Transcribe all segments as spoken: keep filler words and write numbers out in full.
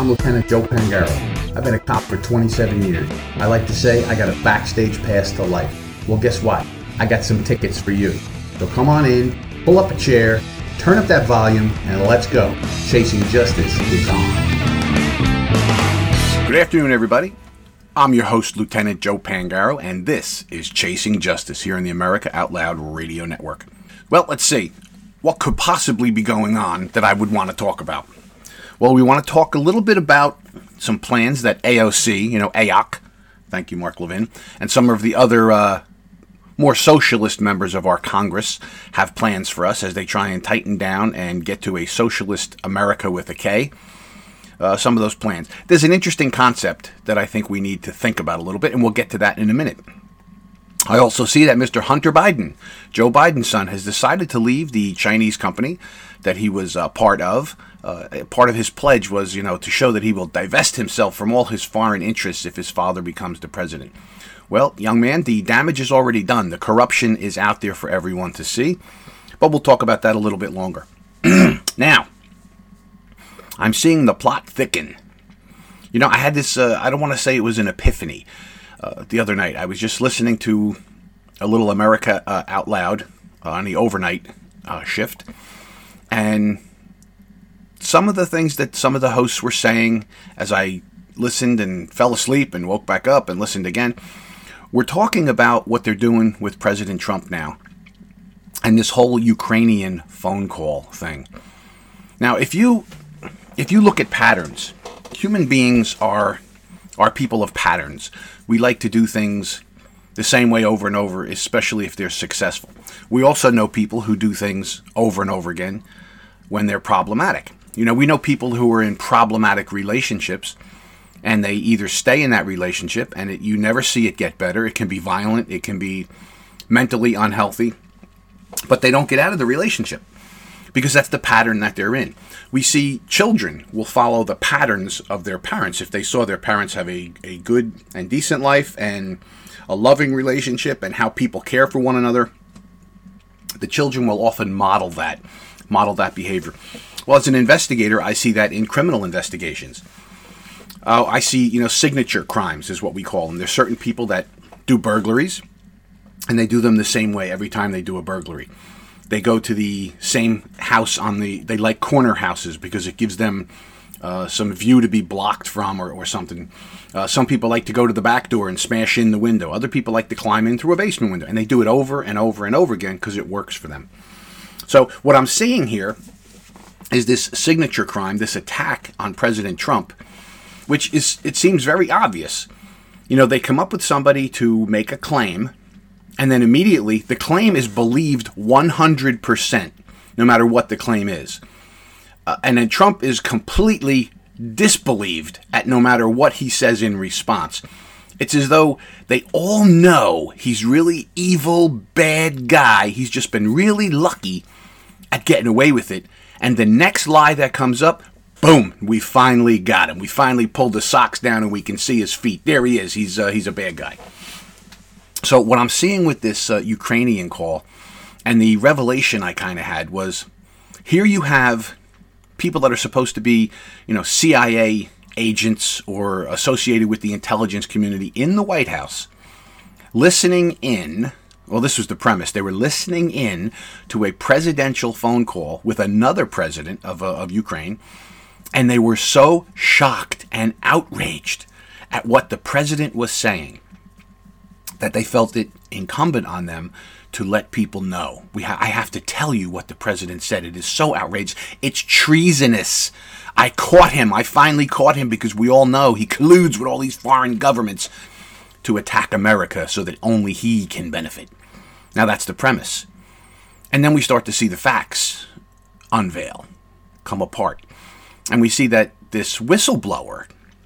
I'm Lieutenant Joe Pangaro. I've been a cop for twenty-seven years. I like to say I got a backstage pass to life. Well, guess what? I got some tickets for you. So come on in, pull up a chair, turn up that volume, and let's go. Chasing Justice is on. Good afternoon, everybody. I'm your host, Lieutenant Joe Pangaro, and this is Chasing Justice here on the America Out Loud Radio Network. Well, let's see. What could possibly be going on that I would want to talk about? Well, we want to talk a little bit about some plans that A O C, you know, A O C, thank you, Mark Levin, and some of the other uh, more socialist members of our Congress have plans for us as they try and tighten down and get to a socialist America with a K. Uh, some of those plans. There's an interesting concept that I think we need to think about a little bit, and we'll get to that in a minute. I also see that Mister Hunter Biden, Joe Biden's son, has decided to leave the Chinese company that he was uh, part of. Uh, part of his pledge was, you know, to show that he will divest himself from all his foreign interests if his father becomes the president. Well, young man, the damage is already done. The corruption is out there for everyone to see. But we'll talk about that a little bit longer. Now, I'm seeing the plot thicken. You know, I had this, uh, I don't want to say it was an epiphany. Uh, the other night, I was just listening to a little America uh, Out Loud uh, on the overnight uh, shift. And some of the things that some of the hosts were saying as I listened and fell asleep and woke back up and listened again, we're talking about what they're doing with President Trump now and this whole Ukrainian phone call thing. Now, if you if you look at patterns, human beings are are people of patterns. We like to do things the same way over and over, especially if they're successful. We also know people who do things over and over again when they're problematic. You know, we know people who are in problematic relationships, and they either stay in that relationship, and it, you never see it get better. It can be violent, it can be mentally unhealthy, but they don't get out of the relationship because that's the pattern that they're in. We see children will follow the patterns of their parents. If they saw their parents have a, a good and decent life and a loving relationship and how people care for one another, the children will often model that, model that behavior. Well, as an investigator, I see that in criminal investigations. Uh, I see, you know, signature crimes is what we call them. There's certain people that do burglaries, and they do them the same way every time they do a burglary. They go to the same house on the, they like corner houses because it gives them uh, some view to be blocked from or, or something. Uh, some people like to go to the back door and smash in the window. Other people like to climb in through a basement window. And they do it over and over and over again because it works for them. So what I'm seeing here is this signature crime, this attack on President Trump, which is, it seems very obvious. You know, they come up with somebody to make a claim, and then immediately the claim is believed one hundred percent, no matter what the claim is. Uh, and then Trump is completely disbelieved at no matter what he says in response. It's as though they all know he's really evil, bad guy. He's just been really lucky at getting away with it. And the next lie that comes up, boom, we finally got him. We finally pulled the socks down and we can see his feet. There he is. He's uh, he's a bad guy. So what I'm seeing with this uh, Ukrainian call and the revelation I kind of had was, here you have people that are supposed to be, you know, C I A agents or associated with the intelligence community in the White House, listening in. Well, this was the premise. They were listening in to a presidential phone call with another president of, uh, of Ukraine, and they were so shocked and outraged at what the president was saying that they felt it incumbent on them to let people know. We ha- I have to tell you what the president said. It is so outrageous. It's treasonous. I caught him. I finally caught him because we all know he colludes with all these foreign governments to attack America so that only he can benefit. Now that's the premise. And then we start to see the facts unveil, come apart. And we see that this whistleblower,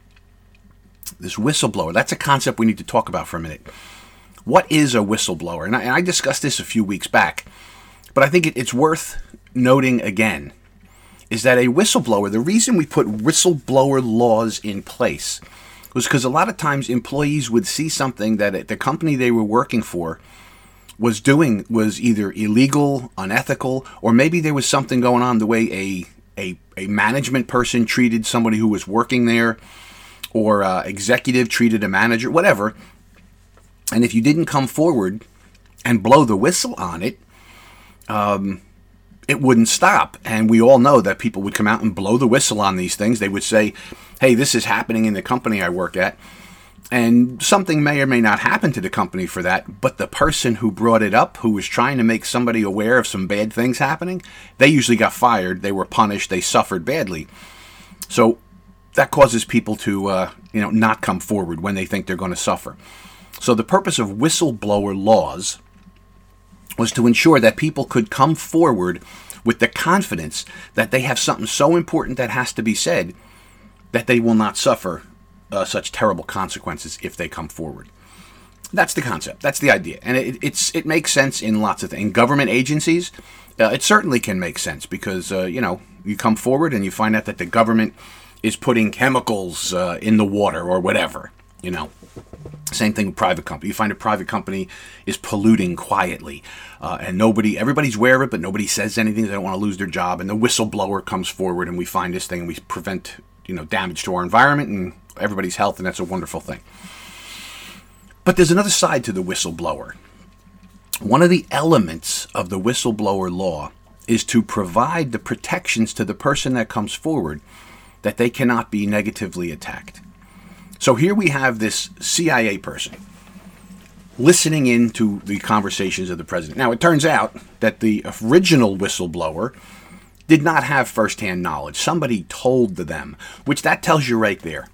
this whistleblower, that's a concept we need to talk about for a minute. What is a whistleblower? And I, and I discussed this a few weeks back, but I think it, it's worth noting again, is that a whistleblower, the reason we put whistleblower laws in place was because a lot of times employees would see something that the company they were working for was doing was either illegal, unethical, or maybe there was something going on the way a a, a management person treated somebody who was working there, or uh, executive treated a manager, whatever. And if you didn't come forward and blow the whistle on it, um, it wouldn't stop. And we all know that people would come out and blow the whistle on these things. They would say, hey, this is happening in the company I work at. And something may or may not happen to the company for that, but the person who brought it up, who was trying to make somebody aware of some bad things happening, they usually got fired, they were punished, they suffered badly. So that causes people to uh, you know, not come forward when they think they're going to suffer. So the purpose of whistleblower laws was to ensure that people could come forward with the confidence that they have something so important that has to be said that they will not suffer Uh, such terrible consequences if they come forward. That's the concept. That's the idea, and it, it's it makes sense in lots of things. In government agencies, uh, it certainly can make sense because uh, you know you come forward and you find out that the government is putting chemicals uh, in the water or whatever. You know, same thing with private company. You find a private company is polluting quietly, uh, and nobody, everybody's aware of it, but nobody says anything. They don't want to lose their job, and the whistleblower comes forward, and we find this thing, and we prevent you know damage to our environment and everybody's health, and that's a wonderful thing. But there's another side to the whistleblower. One of the elements of the whistleblower law is to provide the protections to the person that comes forward that they cannot be negatively attacked. So here we have this C I A person listening into the conversations of the president. Now, it turns out that the original whistleblower did not have firsthand knowledge. Somebody told them, which that tells you right there.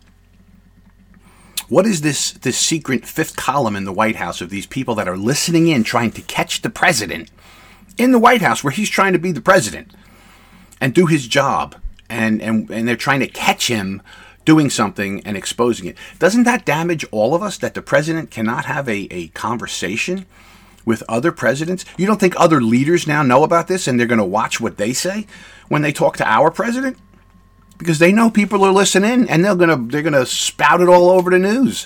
What is this, this secret fifth column in the White House of these people that are listening in, trying to catch the president in the White House where he's trying to be the president and do his job, and, and, and they're trying to catch him doing something and exposing it? Doesn't that damage all of us, that the president cannot have a, a conversation with other presidents? You don't think other leaders now know about this and they're going to watch what they say when they talk to our president? Because they know people are listening, and they're gonna they're gonna spout it all over the news.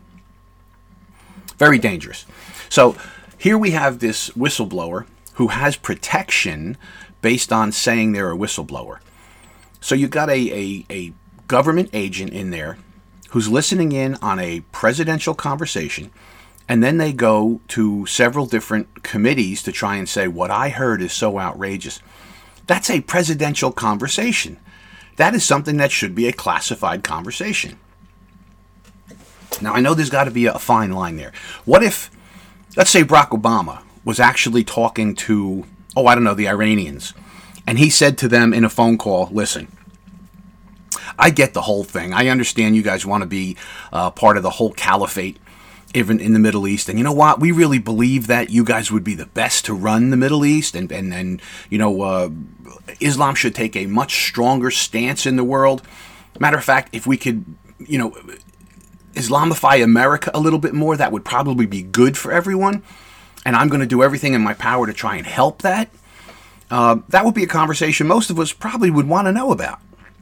Very dangerous. So here we have this whistleblower who has protection based on saying they're a whistleblower. So you got a, a, a government agent in there who's listening in on a presidential conversation, and then they go to several different committees to try and say, what I heard is so outrageous. That's a presidential conversation. That is something that should be a classified conversation. Now, I know there's got to be a fine line there. What if, let's say Barack Obama was actually talking to, oh, I don't know, the Iranians, and he said to them in a phone call, listen, I get the whole thing. I understand you guys want to be uh, part of the whole caliphate, even in the Middle East. And you know what? We really believe that you guys would be the best to run the Middle East. And, and, and you know, uh, Islam should take a much stronger stance in the world. Matter of fact, if we could, you know, Islamify America a little bit more, that would probably be good for everyone. And I'm going to do everything in my power to try and help that. Uh, that would be a conversation most of us probably would want to know about.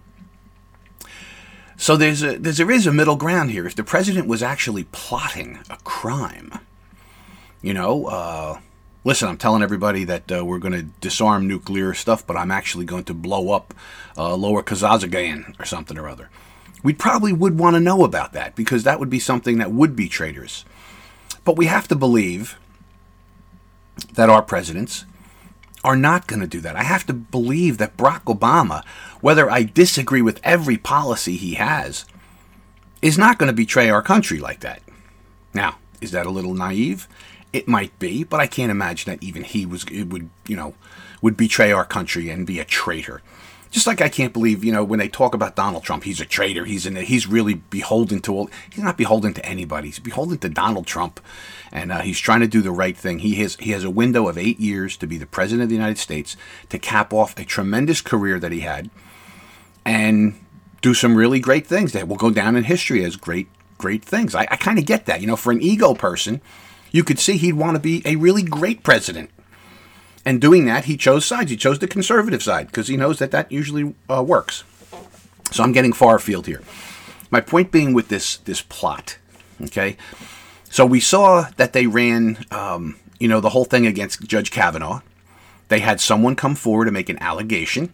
So there's a, there's, there is a middle ground here. If the president was actually plotting a crime, you know, uh, listen, I'm telling everybody that uh, we're going to disarm nuclear stuff, but I'm actually going to blow up uh, Lower Kazakhstan or something or other. We probably would want to know about that, because that would be something that would be traitorous. But we have to believe that our presidents are not going to do that. I have to believe that Barack Obama, whether I disagree with every policy he has, is not going to betray our country like that. Now, is that a little naive? It might be, but I can't imagine that even he was it would, you know, would betray our country and be a traitor. Just like I can't believe, you know, when they talk about Donald Trump, he's a traitor. He's in. A, he's really beholden to all. He's not beholden to anybody. He's beholden to Donald Trump, and uh, he's trying to do the right thing. He has he has a window of eight years to be the president of the United States, to cap off a tremendous career that he had, and do some really great things that will go down in history as great great things. I, I kind of get that. You know, for an ego person, you could see he'd want to be a really great president. And doing that, he chose sides. He chose the conservative side because he knows that that usually uh, works. So I'm getting far afield here. My point being with this this plot, okay? So we saw that they ran, um, you know, the whole thing against Judge Kavanaugh. They had someone come forward and make an allegation.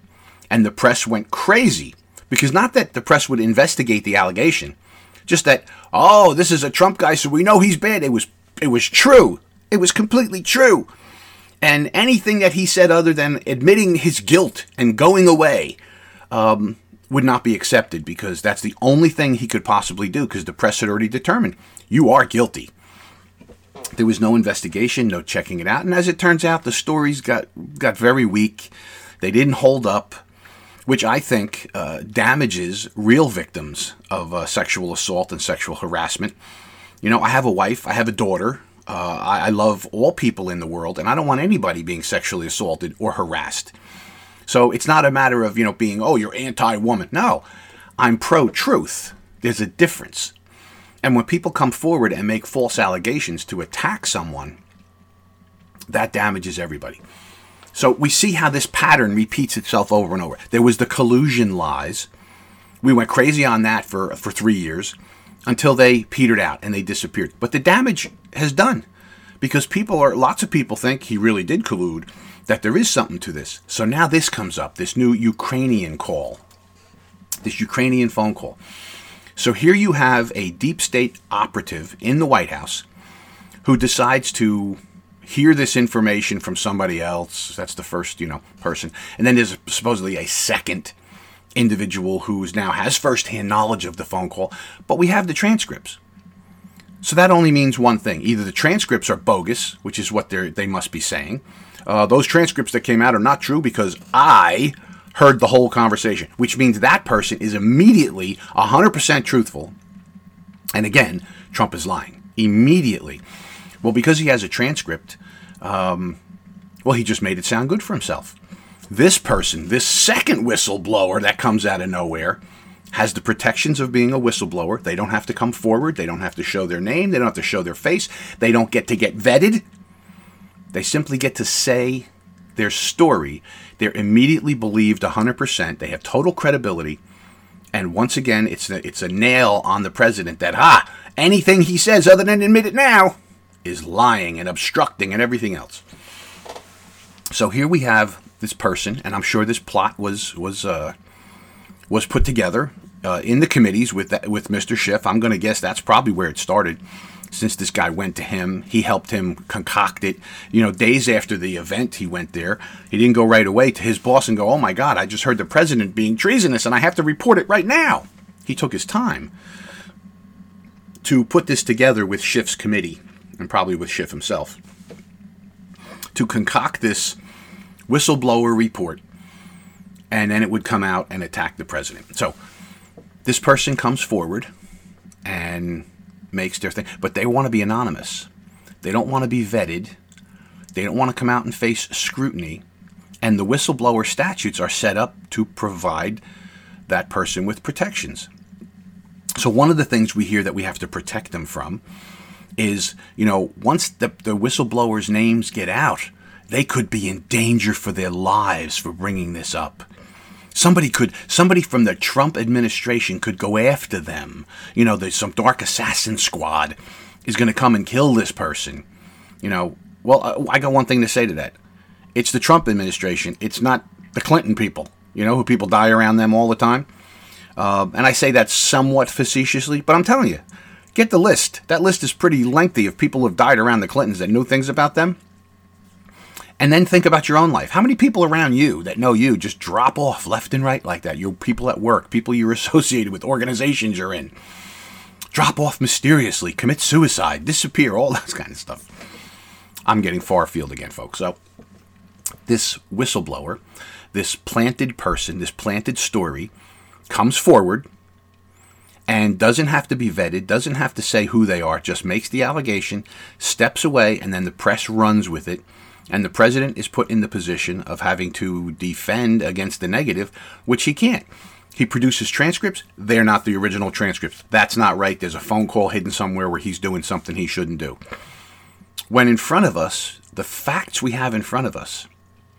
And the press went crazy because not that the press would investigate the allegation, just that, oh, this is a Trump guy, so we know he's bad. It was it was true. It was completely true. And anything that he said other than admitting his guilt and going away um, would not be accepted because that's the only thing he could possibly do because the press had already determined you are guilty. There was no investigation, no checking it out. And as it turns out, the stories got, got very weak. They didn't hold up, which I think uh, damages real victims of uh, sexual assault and sexual harassment. You know, I have a wife, I have a daughter. Uh, I, I love all people in the world, and I don't want anybody being sexually assaulted or harassed. So it's not a matter of, you know, being, oh, you're anti-woman. No, I'm pro-truth. There's a difference. And when people come forward and make false allegations to attack someone, that damages everybody. So we see how this pattern repeats itself over and over. There was the collusion lies. We went crazy on that for, for three years. Until they petered out and they disappeared. But the damage has done because people are, lots of people think he really did collude, that there is something to this. So now this comes up, this new Ukrainian call, this Ukrainian phone call. So here you have a deep state operative in the White House who decides to hear this information from somebody else. That's the first, you know, person. And then there's supposedly a second individual who now has firsthand knowledge of the phone call, but we have the transcripts. So that only means one thing. Either the transcripts are bogus, which is what they they must be saying. Uh, those transcripts that came out are not true because I heard the whole conversation, which means that person is immediately one hundred percent truthful. And again, Trump is lying. Immediately. Well, because he has a transcript, um, well, he just made it sound good for himself. This person, this second whistleblower that comes out of nowhere, has the protections of being a whistleblower. They don't have to come forward. They don't have to show their name. They don't have to show their face. They don't get to get vetted. They simply get to say their story. They're immediately believed one hundred percent. They have total credibility. And once again, it's a, it's a nail on the president that, ah, anything he says other than admit it now is lying and obstructing and everything else. So here we have this person, and I'm sure this plot was was uh, was put together uh, in the committees with that, with Mister Schiff. I'm going to guess that's probably where it started, since this guy went to him. He helped him concoct it. You know, days after the event, he went there. He didn't go right away to his boss and go, "Oh my God, I just heard the president being treasonous, and I have to report it right now." He took his time to put this together with Schiff's committee, and probably with Schiff himself, to concoct this whistleblower report, and then it would come out and attack the president. So this person comes forward and makes their thing, but they want to be anonymous. They don't want to be vetted. They don't want to come out and face scrutiny. And the whistleblower statutes are set up to provide that person with protections. So one of the things we hear that we have to protect them from is, you know, once the, the whistleblowers' names get out, they could be in danger for their lives for bringing this up. Somebody could, somebody from the Trump administration could go after them. You know, there's some dark assassin squad is going to come and kill this person. You know, well, I got one thing to say to that. It's the Trump administration. It's not the Clinton people, you know, who people die around them all the time. Uh, and I say that somewhat facetiously, but I'm telling you, get the list. That list is pretty lengthy of people who have died around the Clintons that knew things about them. And then think about your own life. How many people around you that know you just drop off left and right like that? Your people at work, people you're associated with, organizations you're in. Drop off mysteriously, commit suicide, disappear, all that kind of stuff. I'm getting far afield again, folks. So this whistleblower, this planted person, this planted story comes forward and doesn't have to be vetted, doesn't have to say who they are, just makes the allegation, steps away, and then the press runs with it. And the president is put in the position of having to defend against the negative, which he can't. He produces transcripts. They're not the original transcripts. That's not right. There's a phone call hidden somewhere where he's doing something he shouldn't do. When in front of us, the facts we have in front of us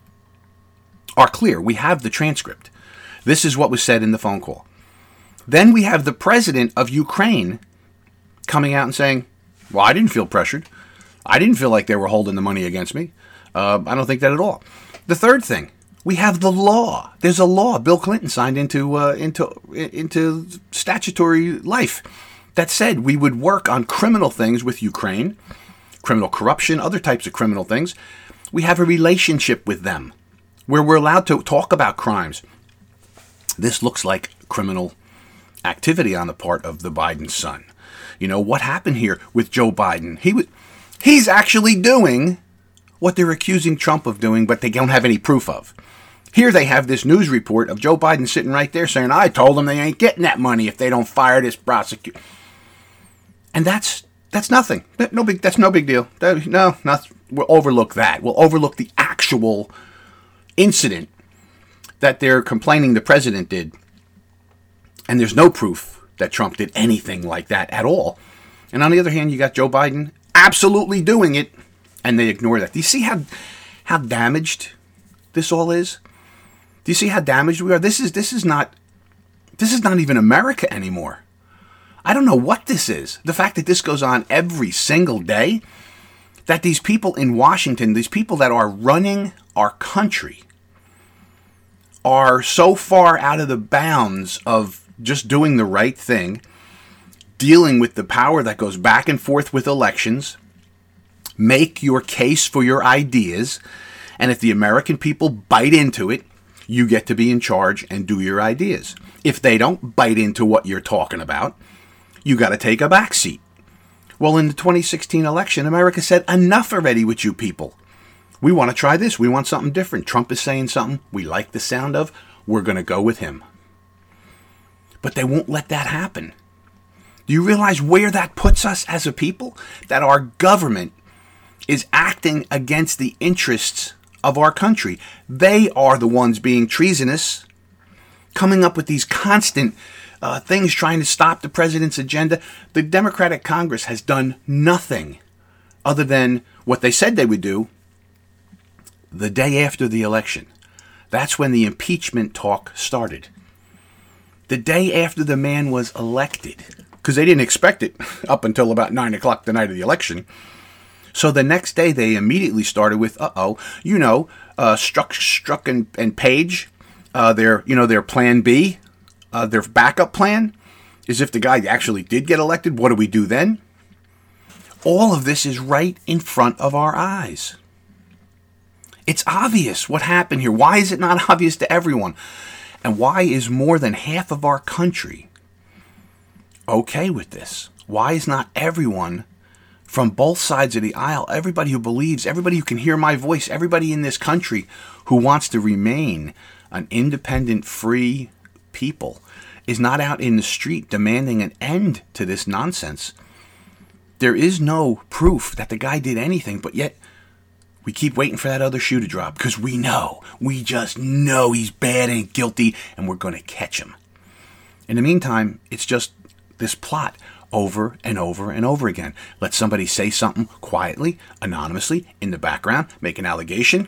are clear. We have the transcript. This is what was said in the phone call. Then we have the president of Ukraine coming out and saying, well, I didn't feel pressured. I didn't feel like they were holding the money against me. Uh, I don't think that at all. The third thing, We have the law. There's a law Bill Clinton signed into uh, into into statutory life that said we would work on criminal things with Ukraine, criminal corruption, other types of criminal things. We have a relationship with them where we're allowed to talk about crimes. This looks like criminal activity on the part of the Biden son. You know, what happened here with Joe Biden? He was, he's actually doing what they're accusing Trump of doing, but they don't have any proof of. Here they have this news report of Joe Biden sitting right there saying, I told them they ain't getting that money if they don't fire this prosecutor. And that's that's nothing. No big. That's no big deal. That, no, not, we'll overlook that. We'll overlook the actual incident that they're complaining the president did. And there's no proof that Trump did anything like that at all. And on the other hand, you got Joe Biden absolutely doing it, and they ignore that. Do you see how how damaged this all is? Do you see how damaged we are? This is this is not this is not even America anymore. I don't know what this is. The fact that this goes on every single day, that these people in Washington, these people that are running our country, are so far out of the bounds of just doing the right thing, dealing with the power that goes back and forth with elections. Make your case for your ideas, and if the American people bite into it, you get to be in charge and do your ideas. If they don't bite into what you're talking about, you got to take a back seat. Well, in the twenty sixteen election, America said, enough already with you people. We want to try this. We want something different. Trump is saying something we like the sound of. We're going to go with him. But they won't let that happen. Do you realize where that puts us as a people? That our government is acting against the interests of our country. They are the ones being treasonous, coming up with these constant uh, things trying to stop the president's agenda. The Democratic Congress has done nothing other than what they said they would do the day after the election. That's when the impeachment talk started. The day after the man was elected, because they didn't expect it up until about nine o'clock the night of the election. So the next day they immediately started with, uh-oh, you know, uh, Strzok, Strzok and, and Page, uh, their, you know, their plan B, uh, their backup plan is if the guy actually did get elected, what do we do then? All of this is right in front of our eyes. It's obvious what happened here. Why is it not obvious to everyone? And why is more than half of our country okay with this? Why is not everyone from both sides of the aisle, everybody who believes, everybody who can hear my voice, everybody in this country who wants to remain an independent, free people, is not out in the street demanding an end to this nonsense? There is no proof that the guy did anything, but yet we keep waiting for that other shoe to drop because we know, we just know he's bad and guilty and we're going to catch him. In the meantime, it's just this plot over and over and over again. Let somebody say something quietly, anonymously, in the background, make an allegation.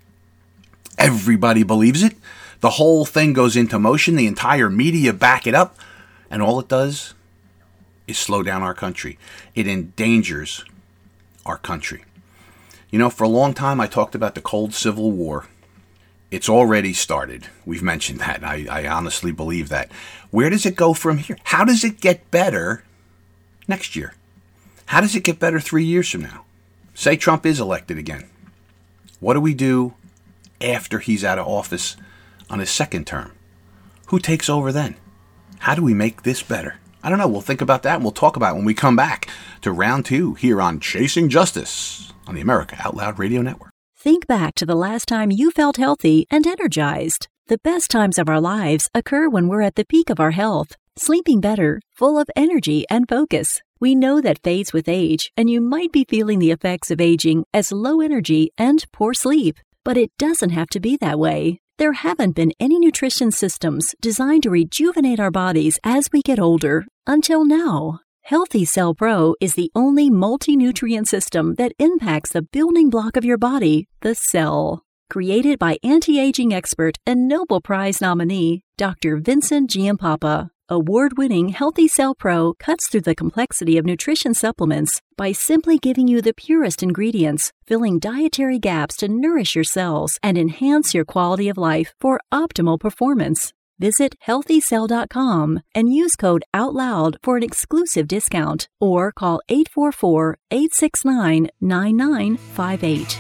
Everybody believes it. The whole thing goes into motion. The entire media back it up. And all it does is slow down our country. It endangers our country. You know, for a long time I talked about the cold Civil War. It's already started. We've mentioned that. I, I honestly believe that. Where does it go from here? How does it get better next year? How does it get better three years from now? Say Trump is elected again. What do we do after he's out of office on his second term? Who takes over then? How do we make this better? I don't know. We'll think about that and we'll talk about it when we come back to round two here on Chasing Justice on the America Out Loud Radio Network. Think back to the last time you felt healthy and energized. The best times of our lives occur when we're at the peak of our health, sleeping better, full of energy and focus. We know that fades with age, and you might be feeling the effects of aging as low energy and poor sleep. But it doesn't have to be that way. There haven't been any nutrition systems designed to rejuvenate our bodies as we get older until now. Healthy Cell Pro is the only multi-nutrient system that impacts the building block of your body, the cell. Created by anti-aging expert and Nobel Prize nominee, Doctor Vincent Giampapa. Award-winning Healthy Cell Pro cuts through the complexity of nutrition supplements by simply giving you the purest ingredients, filling dietary gaps to nourish your cells and enhance your quality of life for optimal performance. Visit healthy cell dot com and use code OUTLOUD for an exclusive discount or call eight four four, eight six nine, nine nine five eight.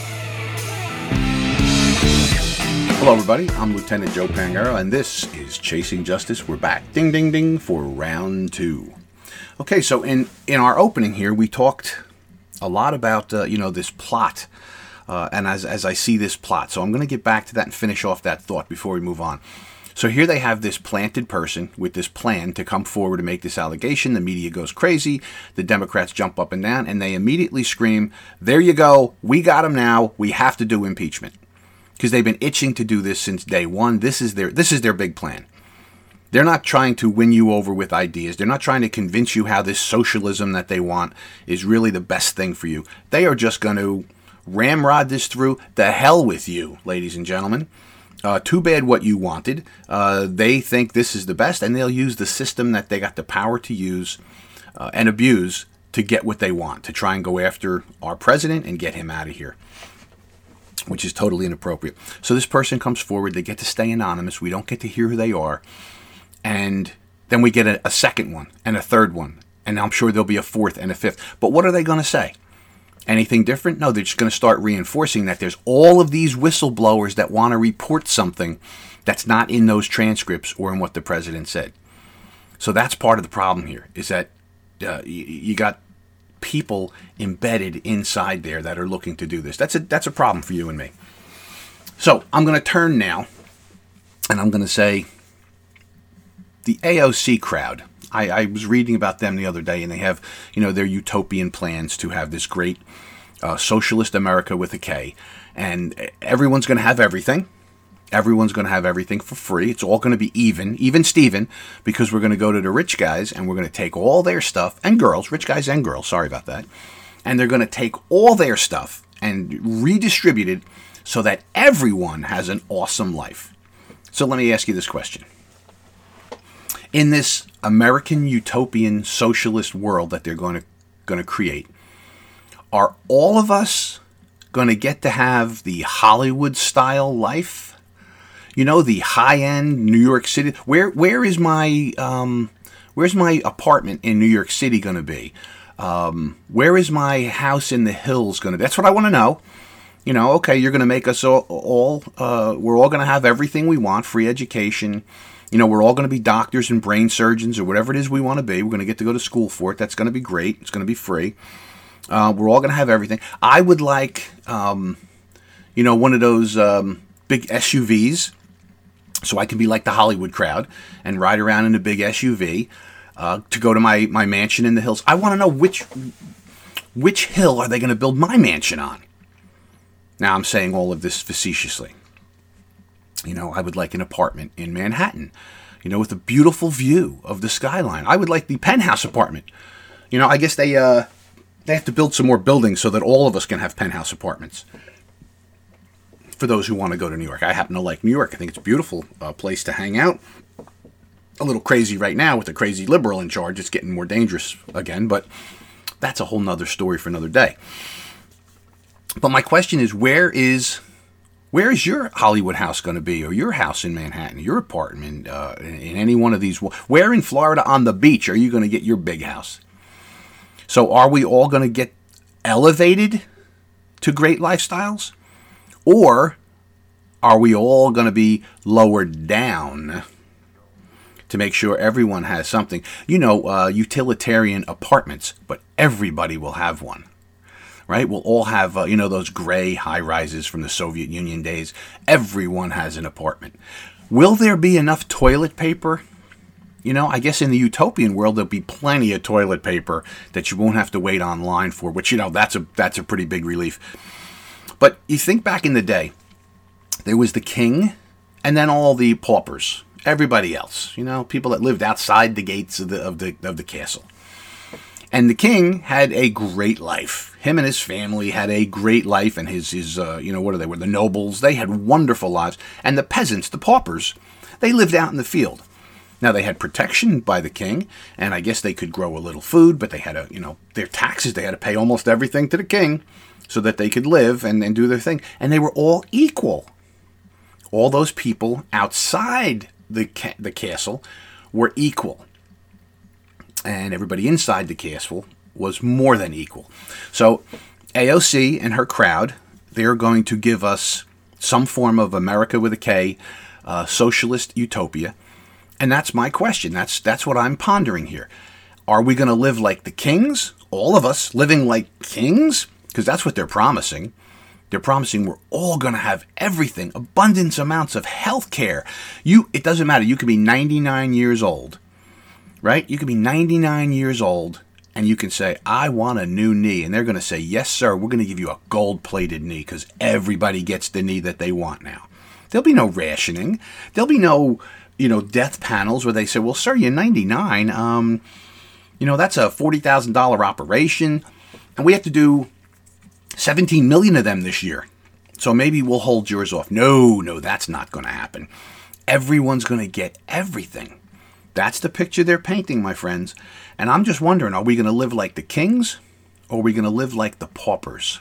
Hello, everybody. I'm Lieutenant Joe Pangaro, and this is Chasing Justice. We're back, ding, ding, ding, for round two. Okay, so in, in our opening here, we talked a lot about, uh, you know, this plot, uh, and as, as I see this plot. So I'm going to get back to that and finish off that thought before we move on. So here they have this planted person with this plan to come forward and make this allegation. The media goes crazy. The Democrats jump up and down, and they immediately scream, there you go, we got him now, we have to do impeachment. Because they've been itching to do this since day one. This is their this is their big plan. They're not trying to win you over with ideas. They're not trying to convince you how this socialism that they want is really the best thing for you. They are just going to ramrod this through. The hell with you, ladies and gentlemen. Uh, too bad what you wanted. Uh, they think this is the best, and they'll use the system that they got the power to use uh, and abuse to get what they want, to try and go after our president and get him out of here, which is totally inappropriate. So this person comes forward. They get to stay anonymous. We don't get to hear who they are. And then we get a, a second one and a third one. And I'm sure there'll be a fourth and a fifth. But what are they going to say? Anything different? No, they're just going to start reinforcing that there's all of these whistleblowers that want to report something that's not in those transcripts or in what the president said. So that's part of the problem here, is that uh, you, you got people embedded inside there that are looking to do this. That's a that's a problem for you and me. So I'm going to turn now, and I'm going to say the A O C crowd. I, I was reading about them the other day, and they have, you know, their utopian plans to have this great uh, socialist America with a K, and everyone's going to have everything. Everyone's going to have everything for free. It's all going to be even, even Steven, because we're going to go to the rich guys and we're going to take all their stuff, and girls, rich guys and girls, sorry about that, and they're going to take all their stuff and redistribute it so that everyone has an awesome life. So let me ask you this question. In this American utopian socialist world that they're going to going to create, are all of us going to get to have the Hollywood-style life? You know, the high-end New York City. Where where is my um, where's my apartment in New York City going to be? Um, where is my house in the hills going to be? That's what I want to know. You know, okay, you're going to make us all, all uh, we're all going to have everything we want, free education. You know, we're all going to be doctors and brain surgeons or whatever it is we want to be. We're going to get to go to school for it. That's going to be great. It's going to be free. Uh, we're all going to have everything. I would like, um, you know, one of those um, big S U Vs, so I can be like the Hollywood crowd and ride around in a big S U V uh, to go to my, my mansion in the hills. I want to know which which hill are they going to build my mansion on? Now, I'm saying all of this facetiously. You know, I would like an apartment in Manhattan, you know, with a beautiful view of the skyline. I would like the penthouse apartment. You know, I guess they uh, they have to build some more buildings so that all of us can have penthouse apartments. For those who want to go to New York. I happen to like New York. I think it's a beautiful uh, place to hang out. A little crazy right now with a crazy liberal in charge. It's getting more dangerous again, but that's a whole nother story for another day. But my question is, where is where is your Hollywood house going to be, or your house in Manhattan, your apartment uh, in, in any one of these? Where in Florida on the beach are you going to get your big house? So are we all going to get elevated to great lifestyles? Or are we all going to be lowered down to make sure everyone has something? You know, uh, utilitarian apartments, but everybody will have one, right? We'll all have, uh, you know, those gray high-rises from the Soviet Union days. Everyone has an apartment. Will there be enough toilet paper? You know, I guess in the utopian world, there'll be plenty of toilet paper that you won't have to wait online for, which, you know, that's a that's a pretty big relief. But you think back in the day, there was the king and then all the paupers, everybody else, you know, people that lived outside the gates of the of the of the castle. And the king had a great life. Him and his family had a great life, and his his uh, you know, what are they? Were the nobles? They had wonderful lives. And the peasants, the paupers, they lived out in the field. Now, they had protection by the king, and I guess they could grow a little food, but they had to, you know, their taxes, they had to pay almost everything to the king so that they could live and, and do their thing. And they were all equal. All those people outside the ca- the castle were equal. And everybody inside the castle was more than equal. So A O C and her crowd, they're going to give us some form of America with a K, uh, socialist utopia. And that's my question. That's that's what I'm pondering here. Are we going to live like the kings? All of us living like kings? Because that's what they're promising. They're promising we're all going to have everything, abundance amounts of health care. You, it doesn't matter. You could be ninety-nine years old, right? You could be ninety-nine years old, and you can say, I want a new knee. And they're going to say, yes, sir, we're going to give you a gold-plated knee because everybody gets the knee that they want now. There'll be no rationing. There'll be no, you know, death panels where they say, well, sir, you're ninety-nine. Um, you know, that's a forty thousand dollars operation, and we have to do seventeen million of them this year. So maybe we'll hold yours off. No, no, that's not going to happen. Everyone's going to get everything. That's the picture they're painting, my friends. And I'm just wondering, are we going to live like the kings or are we going to live like the paupers?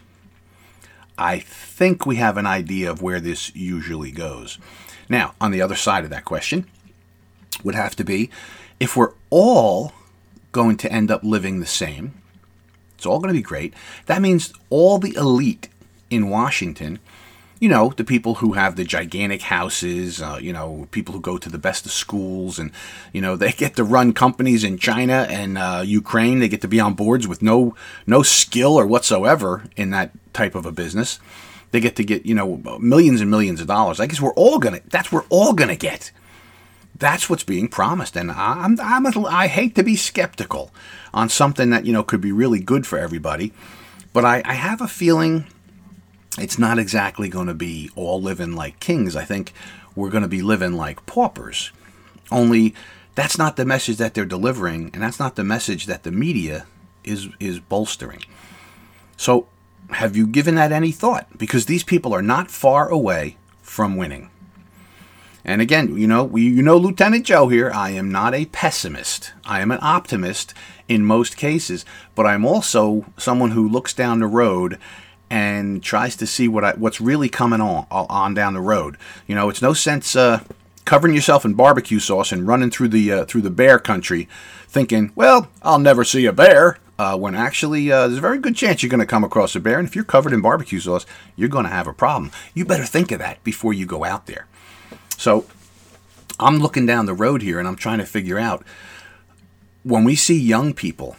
I think we have an idea of where this usually goes. Now, on the other side of that question would have to be, if we're all going to end up living the same, it's all going to be great. That means all the elite in Washington, you know, the people who have the gigantic houses, uh, you know, people who go to the best of schools, and, you know, they get to run companies in China and uh, Ukraine. They get to be on boards with no no skill or whatsoever in that type of a business. They get to get, you know, millions and millions of dollars. I guess we're all going to, that's what we're all going to get. That's what's being promised, and I'm, I'm a, I hate to be skeptical on something that, you know, could be really good for everybody, but I, I have a feeling it's not exactly going to be all living like kings. I think we're going to be living like paupers, only that's not the message that they're delivering, and that's not the message that the media is is bolstering. So have you given that any thought? Because these people are not far away from winning. And again, you know, we, you know, Lieutenant Joe here, I am not a pessimist. I am an optimist in most cases, but I'm also someone who looks down the road and tries to see what I, what's really coming on, on down the road. You know, it's no sense uh, covering yourself in barbecue sauce and running through the uh, through the bear country thinking, well, I'll never see a bear, uh, when actually uh, there's a very good chance you're going to come across a bear, and if you're covered in barbecue sauce, you're going to have a problem. You better think of that before you go out there. So I'm looking down the road here and I'm trying to figure out, when we see young people,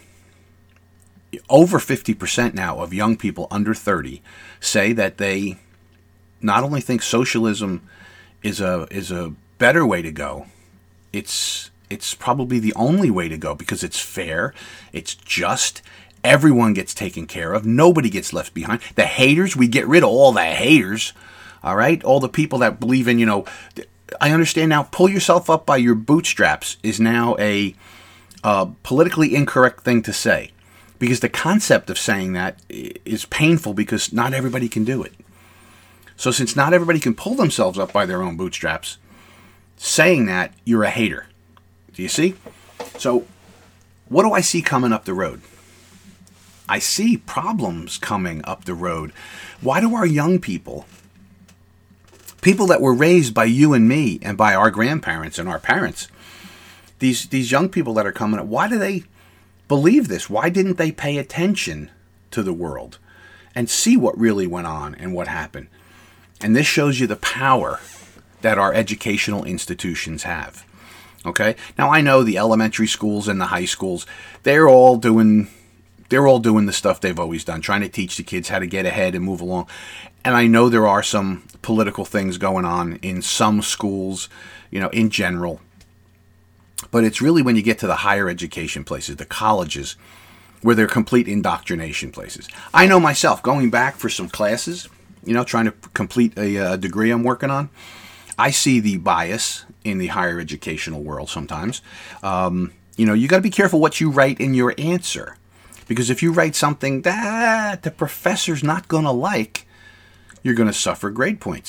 over fifty percent now of young people under thirty say that they not only think socialism is a is a better way to go, it's it's probably the only way to go because it's fair, it's just, everyone gets taken care of, nobody gets left behind. The haters, we get rid of all the haters. All right, all the people that believe in, you know, I understand now, pull yourself up by your bootstraps is now a uh, politically incorrect thing to say, because the concept of saying that is painful because not everybody can do it. So since not everybody can pull themselves up by their own bootstraps, saying that, you're a hater. Do you see? So what do I see coming up the road? I see problems coming up the road. Why do our young people, people that were raised by you and me and by our grandparents and our parents, these these young people that are coming up, why do they believe this? Why didn't they pay attention to the world and see what really went on and what happened? And this shows you the power that our educational institutions have. Okay? Now I know the elementary schools and the high schools, they're all doing they're all doing the stuff they've always done, trying to teach the kids how to get ahead and move along. And I know there are some political things going on in some schools, you know, in general. But it's really when you get to the higher education places, the colleges, where they're complete indoctrination places. I know myself, going back for some classes, you know, trying to complete a, a degree I'm working on, I see the bias in the higher educational world sometimes. Um, you know, you got to be careful what you write in your answer. Because if you write something that the professor's not going to like, you're going to suffer grade points.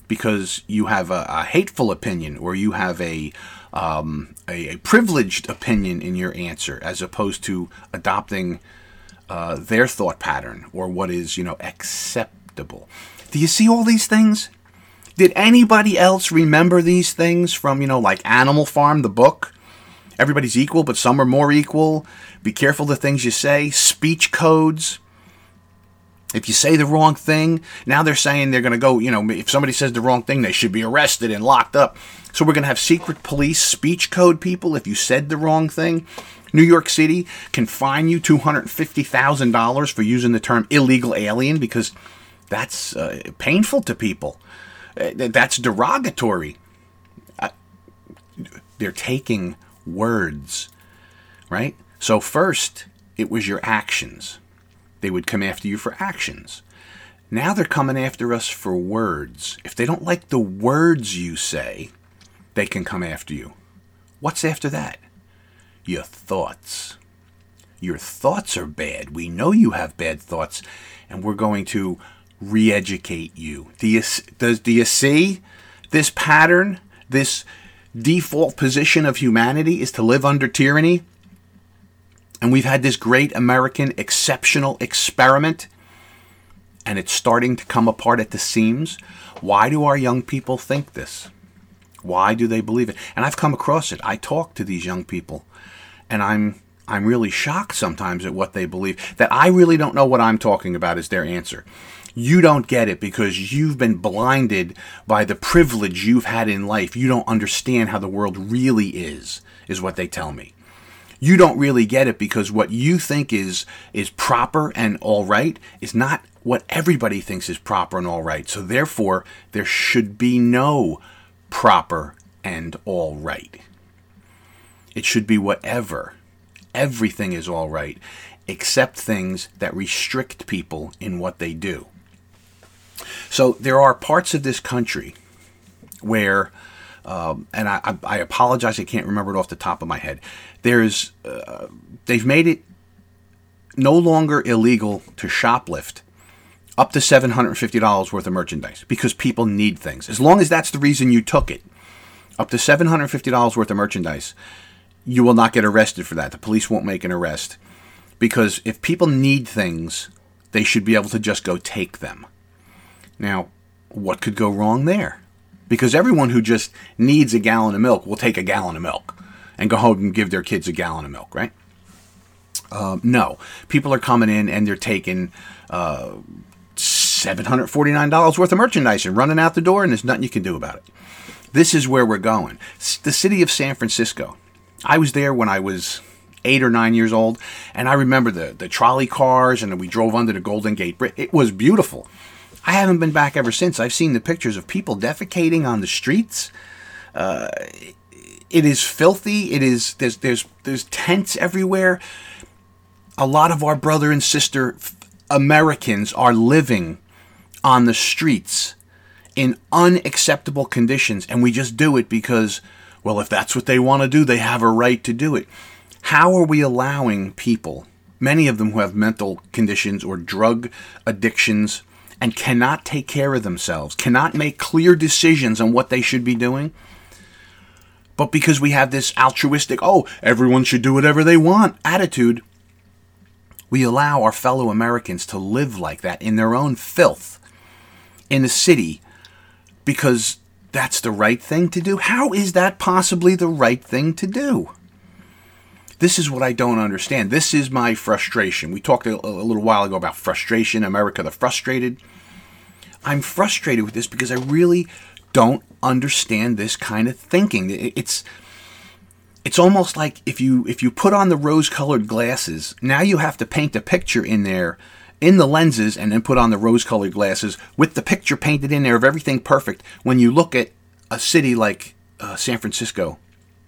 because you have a, a hateful opinion, or you have a, um, a a privileged opinion in your answer, as opposed to adopting uh, their thought pattern or what is, you know, acceptable. Do you see all these things? Did anybody else remember these things from, you know, like Animal Farm, the book? Everybody's equal, but some are more equal. Be careful the things you say. Speech codes. If you say the wrong thing, now they're saying they're going to go, you know, if somebody says the wrong thing, they should be arrested and locked up. So we're going to have secret police speech code people if you said the wrong thing. New York City can fine you two hundred fifty thousand dollars for using the term illegal alien, because that's uh, painful to people. Uh, that's derogatory. Uh, they're taking words, right? So first, it was your actions. They would come after you for actions. Now they're coming after us for words. If they don't like the words you say, they can come after you. What's after that? Your thoughts. Your thoughts are bad. We know you have bad thoughts, and we're going to re-educate you. Do you, does, do you see this pattern? This default position of humanity is to live under tyranny? And we've had this great American exceptional experiment, and it's starting to come apart at the seams. Why do our young people think this? Why do they believe it? And I've come across it. I talk to these young people, and I'm I'm really shocked sometimes at what they believe, that I really don't know what I'm talking about is their answer. You don't get it because you've been blinded by the privilege you've had in life. You don't understand how the world really is, is what they tell me. You don't really get it because what you think is is proper and all right is not what everybody thinks is proper and all right. So therefore, there should be no proper and all right. It should be whatever. Everything is all right, except things that restrict people in what they do. So there are parts of this country where, um, and I, I apologize, I can't remember it off the top of my head. There's, uh, they've made it no longer illegal to shoplift up to seven hundred fifty dollars worth of merchandise because people need things. As long as that's the reason you took it, up to seven hundred fifty dollars worth of merchandise, you will not get arrested for that. The police won't make an arrest. Because if people need things, they should be able to just go take them. Now, what could go wrong there? Because everyone who just needs a gallon of milk will take a gallon of milk and go home and give their kids a gallon of milk, right? Uh, no. People are coming in and they're taking uh, seven hundred forty-nine dollars worth of merchandise and running out the door, and there's nothing you can do about it. This is where we're going. The city of San Francisco. I was there when I was eight or nine years old, and I remember the, the trolley cars, and we drove under the Golden Gate Bridge. It was beautiful. I haven't been back ever since. I've seen the pictures of people defecating on the streets. Uh, it is filthy. It is there's there's there's tents everywhere. A lot of our brother and sister Americans are living on the streets in unacceptable conditions, and we just do it because, well, if that's what they want to do, they have a right to do it. How are we allowing people, many of them who have mental conditions or drug addictions, and cannot take care of themselves, cannot make clear decisions on what they should be doing, but because we have this altruistic, oh, everyone should do whatever they want attitude, we allow our fellow Americans to live like that in their own filth in the city because that's the right thing to do? How is that possibly the right thing to do? This is what I don't understand. This is my frustration. We talked a, a little while ago about frustration, America the Frustrated. I'm frustrated with this because I really don't understand this kind of thinking. It's it's almost like if you if you put on the rose-colored glasses, now you have to paint a picture in there, in the lenses, and then put on the rose-colored glasses with the picture painted in there of everything perfect. When you look at a city like uh, San Francisco,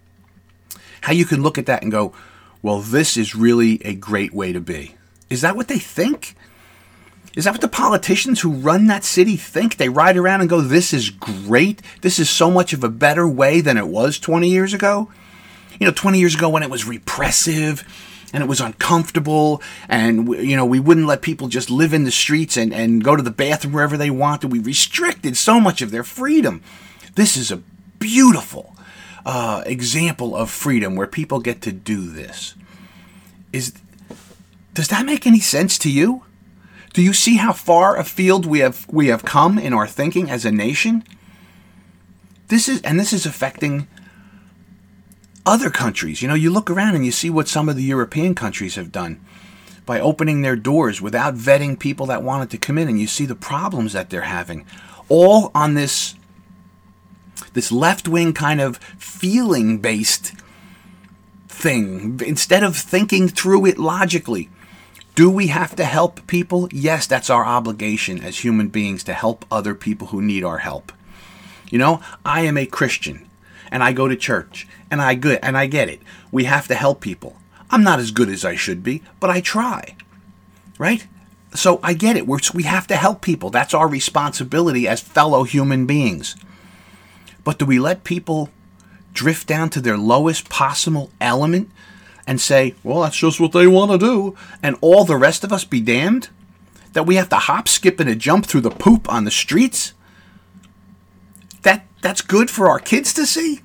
how you can look at that and go, well, this is really a great way to be. Is that what they think? Is that what the politicians who run that city think? They ride around and go, this is great. This is so much of a better way than it was twenty years ago. You know, twenty years ago when it was repressive and it was uncomfortable, and you know we wouldn't let people just live in the streets and, and go to the bathroom wherever they wanted. We restricted so much of their freedom. This is a beautiful uh, example of freedom where people get to do this. Is does that make any sense to you? Do you see how far afield we have we have come in our thinking as a nation? This is and this is affecting other countries. You know, you look around and you see what some of the European countries have done by opening their doors without vetting people that wanted to come in, and you see the problems that they're having, all on this this left-wing kind of feeling-based thing, instead of thinking through it logically. Do we have to help people? Yes, that's our obligation as human beings, to help other people who need our help. You know, I am a Christian, and I go to church, and I good, and I get it. We have to help people. I'm not as good as I should be, but I try, right? So I get it. We're, we have to help people. That's our responsibility as fellow human beings. But do we let people drift down to their lowest possible element and say, well, that's just what they want to do, and all the rest of us be damned? That we have to hop, skip, and a jump through the poop on the streets? That that's good for our kids to see?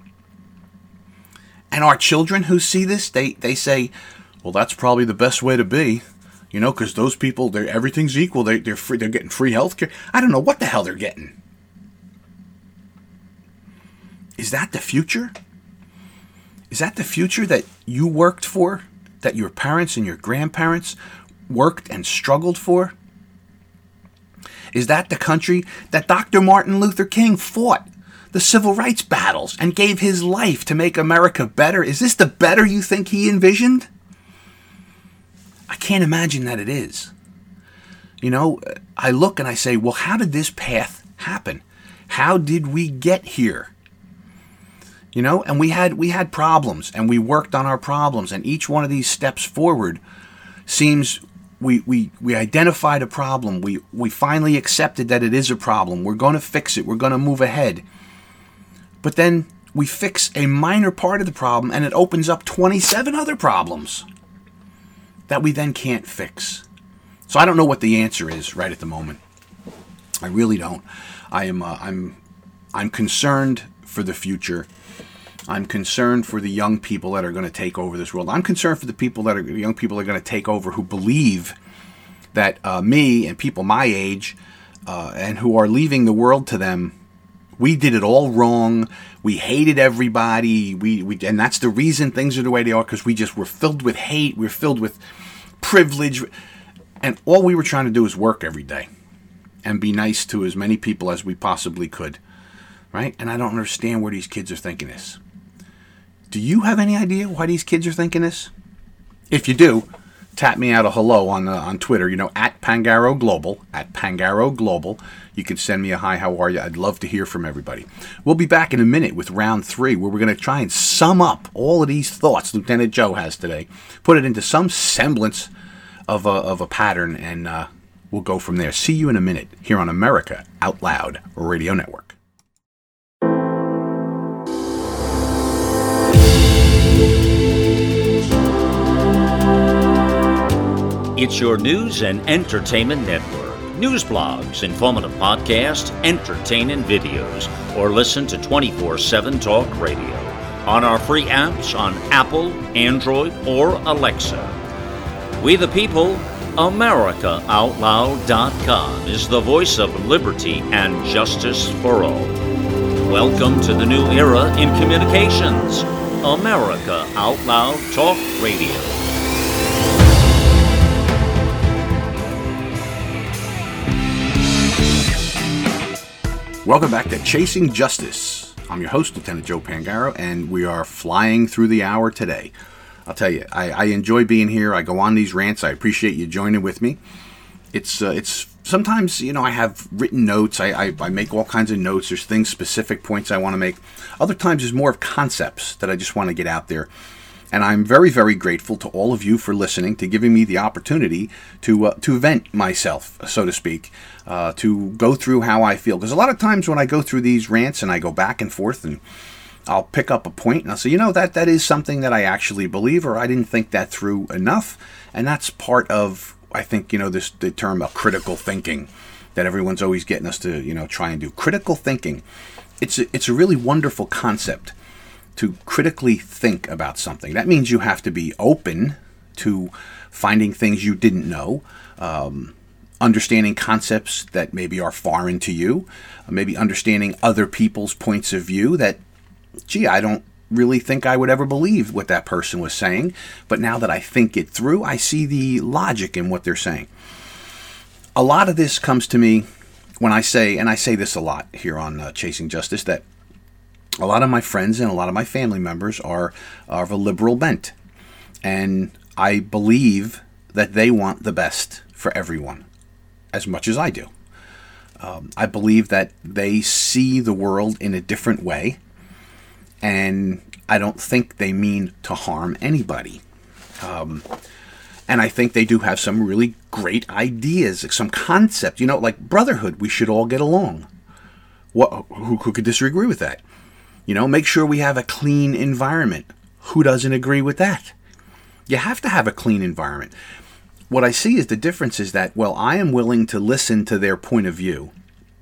And our children who see this, they, they say, well, that's probably the best way to be, you know, because those people, they're, everything's equal. They, they're free, they're getting free health care. I don't know what the hell they're getting. Is that the future? Is that the future that you worked for, that your parents and your grandparents worked and struggled for? Is that the country that Doctor Martin Luther King fought the civil rights battles and gave his life to make America better? Is this the better you think he envisioned? I can't imagine that it is. You know, I look and I say, well, how did this path happen? How did we get here? You know, and we had we had problems, and we worked on our problems, and each one of these steps forward seems we we we identified a problem. We we finally accepted that it is a problem. We're going to fix it. We're going to move ahead. But then we fix a minor part of the problem, and it opens up twenty-seven other problems that we then can't fix. So I don't know what the answer is right at the moment. I really don't. I am uh, I'm I'm concerned for the future. I'm concerned for the young people that are going to take over this world. I'm concerned for the people that are the young people that are going to take over who believe that uh, me and people my age uh, and who are leaving the world to them, we did it all wrong. We hated everybody. We, we and that's the reason things are the way they are, because we just were filled with hate. We're filled with privilege. And all we were trying to do is work every day and be nice to as many people as we possibly could. Right? And I don't understand where these kids are thinking this. Do you have any idea why these kids are thinking this? If you do, tap me out a hello on uh, on Twitter, you know, at Pangaro Global, at Pangaro Global. You can send me a hi, how are you? I'd love to hear from everybody. We'll be back in a minute with round three, where we're going to try and sum up all of these thoughts Lieutenant Joe has today, put it into some semblance of a, of a pattern, and uh, we'll go from there. See you in a minute here on America Out Loud Radio Network. It's your news and entertainment network. News blogs, informative podcasts, entertaining videos, or listen to twenty-four seven Talk Radio on our free apps on Apple, Android, or Alexa. We the people, America Out Loud dot com is the voice of liberty and justice for all. Welcome to the new era in communications. America Out Loud Talk Radio. Welcome back to Chasing Justice. I'm your host, Lieutenant Joe Pangaro, and we are flying through the hour today. I'll tell you, I, I enjoy being here. I go on these rants. I appreciate you joining with me. It's uh, it's sometimes, you know, I have written notes. I, I, I make all kinds of notes. There's things, specific points I want to make. Other times there's more of concepts that I just want to get out there. And I'm very, very grateful to all of you for listening, to giving me the opportunity to uh, to vent myself, so to speak, uh, to go through how I feel. Because a lot of times when I go through these rants and I go back and forth and I'll pick up a point and I'll say, you know, that that is something that I actually believe, or I didn't think that through enough. And that's part of, I think, you know, this the term of critical thinking that everyone's always getting us to, you know, try and do. Critical thinking. It's a, it's a really wonderful concept to critically think about something. That means you have to be open to finding things you didn't know, um, understanding concepts that maybe are foreign to you, maybe understanding other people's points of view that, gee, I don't really think I would ever believe what that person was saying, but now that I think it through, I see the logic in what they're saying. A lot of this comes to me when I say, and I say this a lot here on uh, Chasing Justice, that a lot of my friends and a lot of my family members are, are of a liberal bent. And I believe that they want the best for everyone, as much as I do. Um, I believe that they see the world in a different way, and I don't think they mean to harm anybody. Um, and I think they do have some really great ideas, some concept, you know, like brotherhood. We should all get along. What? Who, who could disagree with that? You know, make sure we have a clean environment. Who doesn't agree with that? You have to have a clean environment. What I see is the difference is that, well, I am willing to listen to their point of view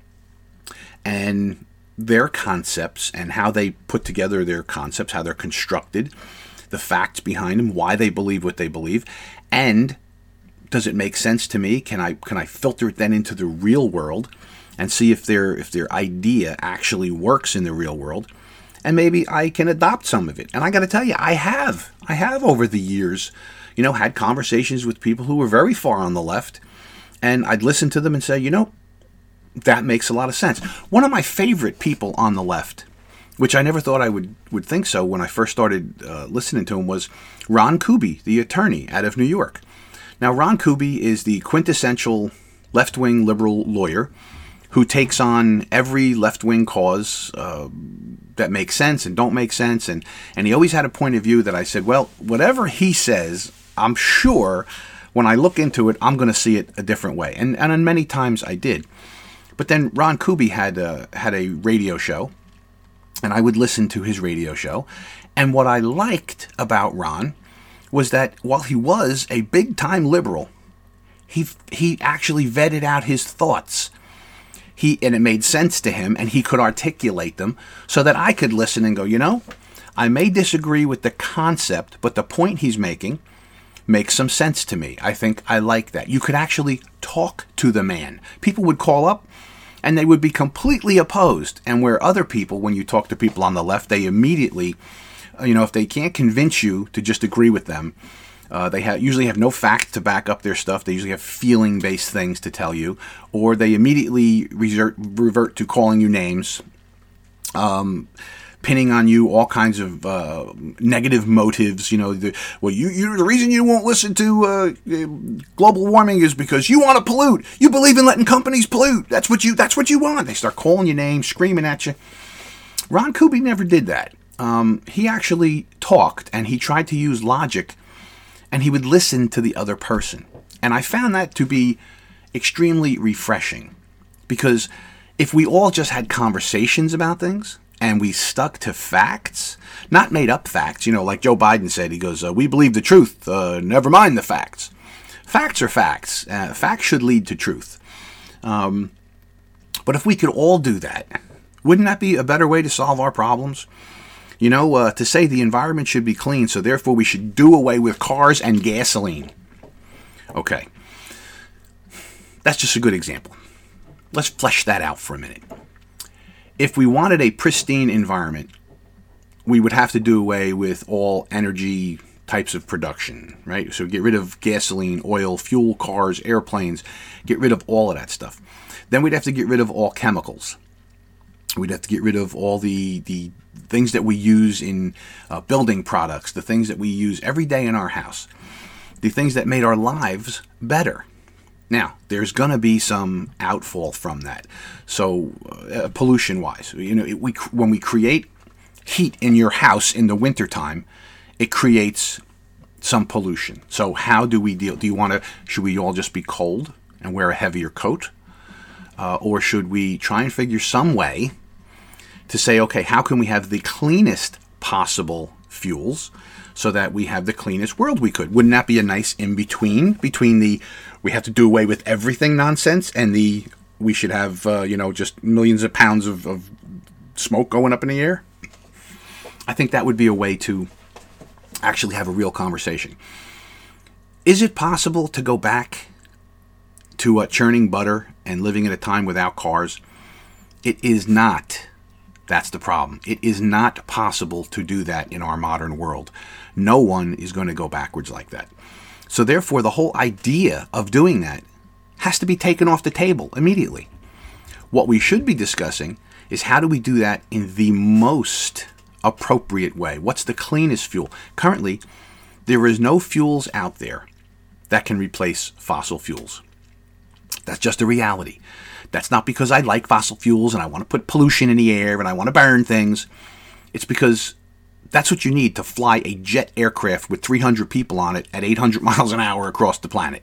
and their concepts and how they put together their concepts, how they're constructed, the facts behind them, why they believe what they believe, and does it make sense to me? Can I can I filter it then into the real world and see if their if their idea actually works in the real world? And maybe I can adopt some of it. And I got to tell you, I have. I have over the years, you know, had conversations with people who were very far on the left. And I'd listen to them and say, you know, that makes a lot of sense. One of my favorite people on the left, which I never thought I would, would think so when I first started uh, listening to him, was Ron Kuby, the attorney out of New York. Now, Ron Kuby is the quintessential left-wing liberal lawyer who takes on every left-wing cause uh, that makes sense and don't make sense. And, and he always had a point of view that I said, well, whatever he says, I'm sure when I look into it, I'm going to see it a different way. And, and many times I did. But then Ron Kuby had a, had a radio show, and I would listen to his radio show. And what I liked about Ron was that while he was a big-time liberal, he he actually vetted out his thoughts. He and it made sense to him, and he could articulate them so that I could listen and go, you know, I may disagree with the concept, but the point he's making makes some sense to me. I think I like that. You could actually talk to the man. People would call up, and they would be completely opposed. And where other people, when you talk to people on the left, they immediately, you know, if they can't convince you to just agree with them, uh, they have, usually have no facts to back up their stuff. They usually have feeling-based things to tell you, or they immediately revert, revert to calling you names, um, pinning on you all kinds of uh, negative motives. You know, the, well, you, you the reason you won't listen to uh, global warming is because you want to pollute. You believe in letting companies pollute. That's what you. That's what you want. They start calling you names, screaming at you. Ron Kuby never did that. Um, he actually talked, and he tried to use logic, and he would listen to the other person. And I found that to be extremely refreshing, because if we all just had conversations about things and we stuck to facts, not made up facts, you know, like Joe Biden said, he goes, uh, we believe the truth, uh, never mind the facts. Facts are facts. Uh, facts should lead to truth. Um, but if we could all do that, wouldn't that be a better way to solve our problems? You know, uh, to say the environment should be clean, so therefore we should do away with cars and gasoline. Okay. That's just a good example. Let's flesh that out for a minute. If we wanted a pristine environment, we would have to do away with all energy types of production, right? So get rid of gasoline, oil, fuel, cars, airplanes, get rid of all of that stuff. Then we'd have to get rid of all chemicals. We'd have to get rid of all the, the things that we use in uh, building products, the things that we use every day in our house, the things that made our lives better. Now, there's going to be some outfall from that. So, uh, pollution-wise, you know, it, we when we create heat in your house in the wintertime, it creates some pollution. So, how do we deal? Do you want to? Should we all just be cold and wear a heavier coat, uh, or should we try and figure some way to say, okay, how can we have the cleanest possible fuels so that we have the cleanest world we could? Wouldn't that be a nice in-between between the we have to do away with everything nonsense and the we should have, uh, you know, just millions of pounds of, of smoke going up in the air? I think that would be a way to actually have a real conversation. Is it possible to go back to uh, churning butter and living at a time without cars? It is not. That's the problem. It is not possible to do that in our modern world. No one is going to go backwards like that. So therefore, the whole idea of doing that has to be taken off the table immediately. What we should be discussing is how do we do that in the most appropriate way? What's the cleanest fuel? Currently, there is no fuels out there that can replace fossil fuels. That's just a reality. That's not because I like fossil fuels and I want to put pollution in the air and I want to burn things. It's because that's what you need to fly a jet aircraft with three hundred people on it at eight hundred miles an hour across the planet.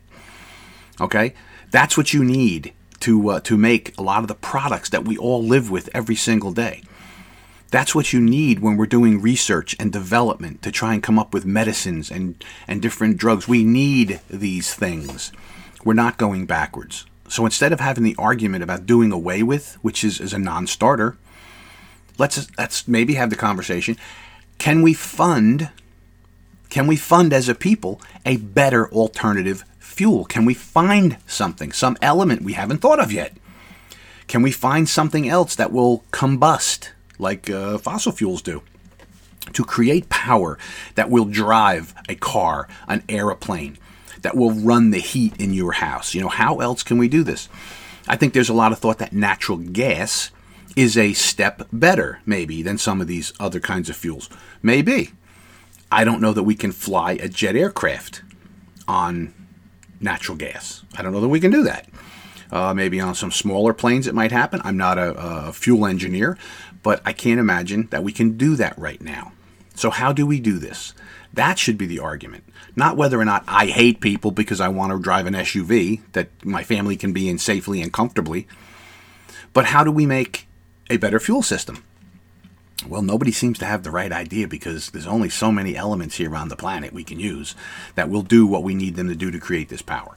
Okay? That's what you need to uh, to make a lot of the products that we all live with every single day. That's what you need when we're doing research and development to try and come up with medicines and, and different drugs. We need these things. We're not going backwards. So instead of having the argument about doing away with, which is, is a non-starter, let's let's maybe have the conversation. Can we fund, can we fund as a people a better alternative fuel? Can we find something, some element we haven't thought of yet? Can we find something else that will combust like uh, fossil fuels do to create power that will drive a car, an airplane, that will run the heat in your house? You know, how else can we do this? I think there's a lot of thought that natural gas is a step better, maybe, than some of these other kinds of fuels. Maybe. I don't know that we can fly a jet aircraft on natural gas. I don't know that we can do that. Uh, maybe on some smaller planes it might happen. I'm not a, a fuel engineer, but I can't imagine that we can do that right now. So how do we do this? That should be the argument. Not whether or not I hate people because I want to drive an S U V that my family can be in safely and comfortably, but how do we make a better fuel system? Well, nobody seems to have the right idea because there's only so many elements here on the planet we can use that will do what we need them to do to create this power.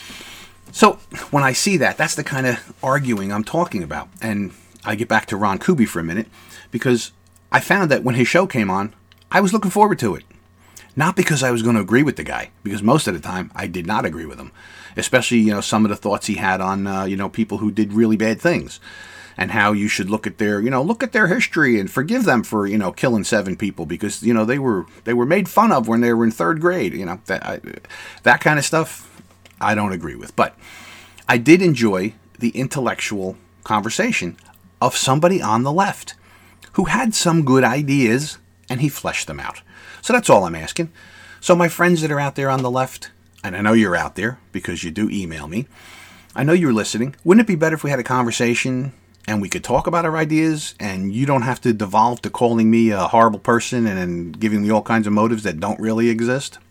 So when I see that, that's the kind of arguing I'm talking about. And I get back to Ron Kuby for a minute because I found that when his show came on, I was looking forward to it. Not because I was going to agree with the guy, because most of the time I did not agree with him. Especially, you know, some of the thoughts he had on, uh, you know, people who did really bad things. And how you should look at their, you know, look at their history and forgive them for, you know, killing seven people because, you know, they were they were made fun of when they were in third grade. You know, that I, that kind of stuff I don't agree with. But I did enjoy the intellectual conversation of somebody on the left who had some good ideas and he fleshed them out. So that's all I'm asking. So my friends that are out there on the left, and I know you're out there because you do email me, I know you're listening. Wouldn't it be better if we had a conversation and we could talk about our ideas and you don't have to devolve to calling me a horrible person and then giving me all kinds of motives that don't really exist?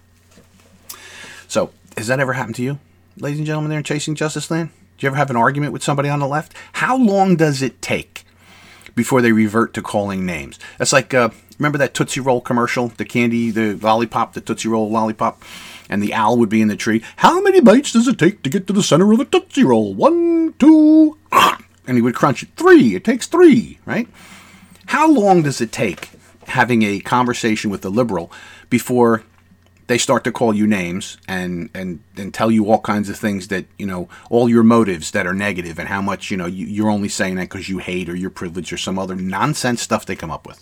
So has that ever happened to you, ladies and gentlemen there in Chasing Justice Land? Do you ever have an argument with somebody on the left? How long does it take before they revert to calling names? That's like, uh, remember that Tootsie Roll commercial? The candy, the lollipop, the Tootsie Roll lollipop? And the owl would be in the tree. How many bites does it take to get to the center of a Tootsie Roll? One, two, ah! And he would crunch it. Three. It takes three, right? How long does it take having a conversation with the liberal before they start to call you names and, and, and tell you all kinds of things that, you know, all your motives that are negative and how much, you know, you, you're only saying that because you hate or you're privileged or some other nonsense stuff they come up with.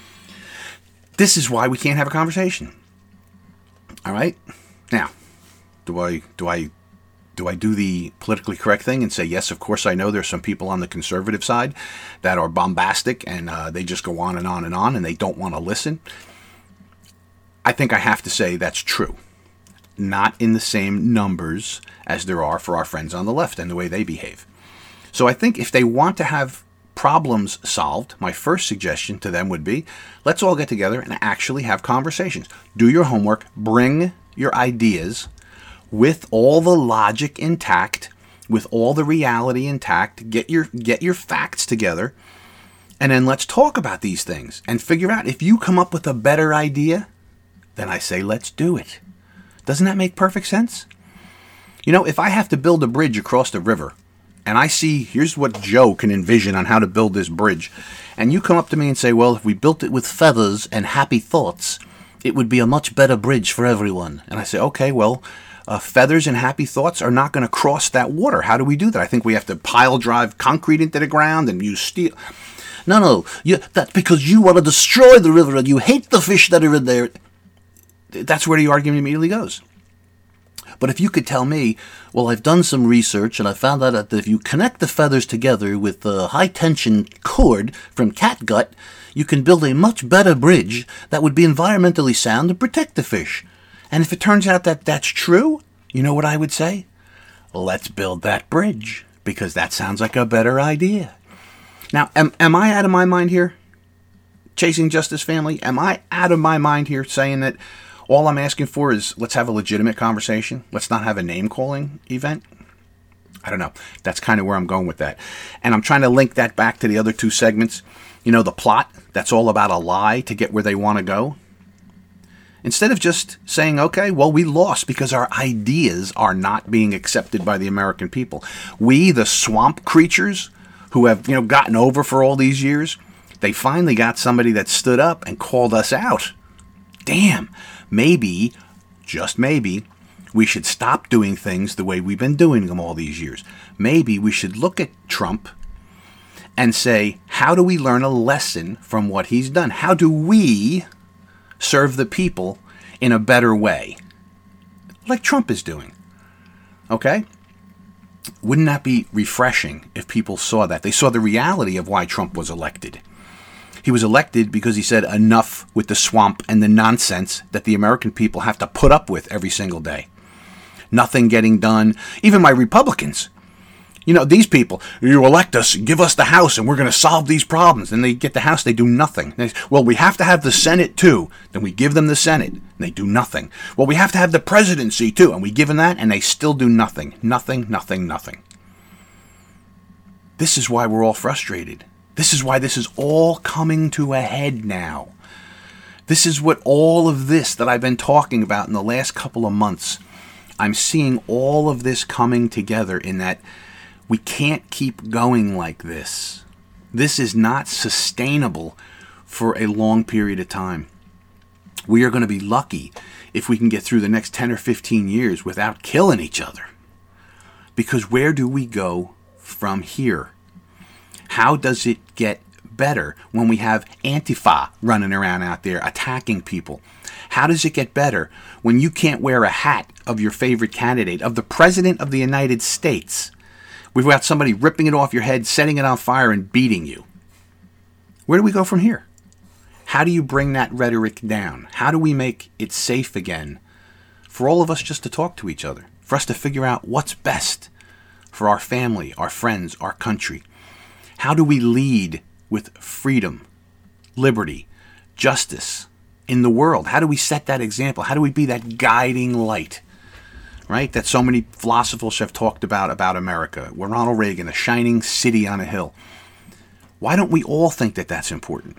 This is why we can't have a conversation. All right? Now, do I do I do I do the politically correct thing and say, yes, of course I know there's some people on the conservative side that are bombastic and uh, they just go on and on and on and they don't want to listen? I think I have to say that's true. Not in the same numbers as there are for our friends on the left and the way they behave. So I think if they want to have problems solved, my first suggestion to them would be, let's all get together and actually have conversations. Do your homework, bring your ideas with all the logic intact, with all the reality intact, get your get your facts together, And then let's talk about these things and figure out if you come up with a better idea, then I say let's do it. Doesn't that make perfect sense? You know, if I have to build a bridge across the river, and I see, here's what Joe can envision on how to build this bridge, and you come up to me and say, well, if we built it with feathers and happy thoughts, it would be a much better bridge for everyone. And I say, okay, well, uh, feathers and happy thoughts are not going to cross that water. How do we do that? I think we have to pile drive concrete into the ground and use steel. No, no, you, that's because you want to destroy the river and you hate the fish that are in there. That's where the argument immediately goes. But if you could tell me, well, I've done some research and I found out that if you connect the feathers together with a high-tension cord from catgut, you can build a much better bridge that would be environmentally sound and protect the fish. And if it turns out that that's true, you know what I would say? Let's build that bridge, because that sounds like a better idea. Now, am, am I out of my mind here, Chasing Justice family? Am I out of my mind here saying that all I'm asking for is let's have a legitimate conversation? Let's not have a name-calling event? I don't know. That's kind of where I'm going with that. And I'm trying to link that back to the other two segments. You know, the plot, that's all about a lie to get where they want to go. Instead of just saying, okay, well, we lost because our ideas are not being accepted by the American people. We, the swamp creatures who have, you know, gotten over for all these years, they finally got somebody that stood up and called us out. Damn, maybe, just maybe, we should stop doing things the way we've been doing them all these years. Maybe we should look at Trump and say, how do we learn a lesson from what he's done? How do we serve the people in a better way? Like Trump is doing. Okay? Wouldn't that be refreshing if people saw that? They saw the reality of why Trump was elected. He was elected because he said enough with the swamp and the nonsense that the American people have to put up with every single day. Nothing getting done. Even my Republicans. You know, these people, you elect us, give us the House, and we're going to solve these problems. And they get the House, they do nothing. They, well, we have to have the Senate, too. Then we give them the Senate, and they do nothing. Well, we have to have the presidency, too. And we give them that, and they still do nothing. Nothing, nothing, nothing. This is why we're all frustrated. This is why this is all coming to a head now. This is what all of this that I've been talking about in the last couple of months, I'm seeing all of this coming together in that we can't keep going like this. This is not sustainable for a long period of time. We are going to be lucky if we can get through the next ten or fifteen years without killing each other. Because where do we go from here? How does it get better when we have Antifa running around out there attacking people? How does it get better when you can't wear a hat of your favorite candidate, of the President of the United States? We've got somebody ripping it off your head, setting it on fire, and beating you. Where do we go from here? How do you bring that rhetoric down? How do we make it safe again for all of us just to talk to each other, for us to figure out what's best for our family, our friends, our country? How do we lead with freedom, liberty, justice in the world? How do we set that example? How do we be that guiding light? Right, that so many philosophers have talked about, about America. We're Ronald Reagan, a shining city on a hill. Why don't we all think that that's important?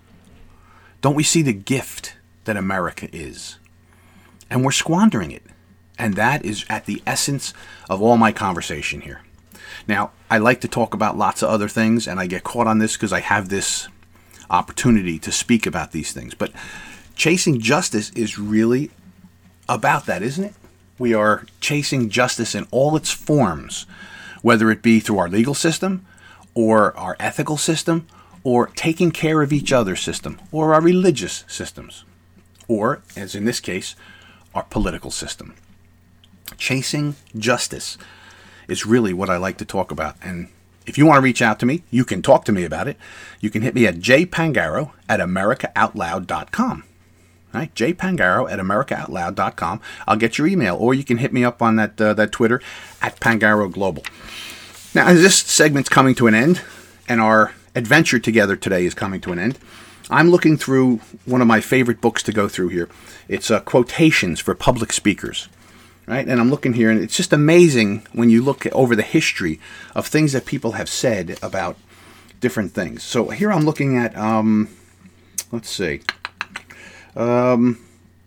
Don't we see the gift that America is? And we're squandering it. And that is at the essence of all my conversation here. Now, I like to talk about lots of other things, and I get caught on this because I have this opportunity to speak about these things. But chasing justice is really about that, isn't it? We are chasing justice in all its forms, whether it be through our legal system or our ethical system or taking care of each other's system or our religious systems or, as in this case, our political system. Chasing justice is really what I like to talk about. And if you want to reach out to me, you can talk to me about it. You can hit me at j pangaro at america out loud dot com. Right, j pangaro at america out loud dot com. I'll get your email, or you can hit me up on that uh, that Twitter at Pangaro Global. Now, as this segment's coming to an end, and our adventure together today is coming to an end, I'm looking through one of my favorite books to go through here. It's uh, Quotations for Public Speakers. Right, and I'm looking here, and it's just amazing when you look over the history of things that people have said about different things. So here I'm looking at, um, let's see, um,